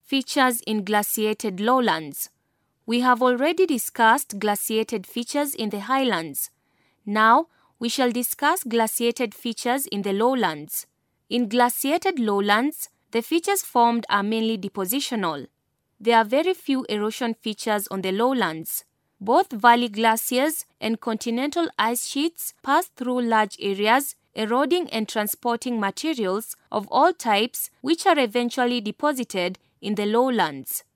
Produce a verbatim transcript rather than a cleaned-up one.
Features in glaciated lowlands. We have already discussed glaciated features in the highlands. Now, we shall discuss glaciated features in the lowlands. In glaciated lowlands, the features formed are mainly depositional. There are very few erosion features on the lowlands. Both valley glaciers and continental ice sheets pass through large areas, eroding and transporting materials of all types which are eventually deposited in the lowlands.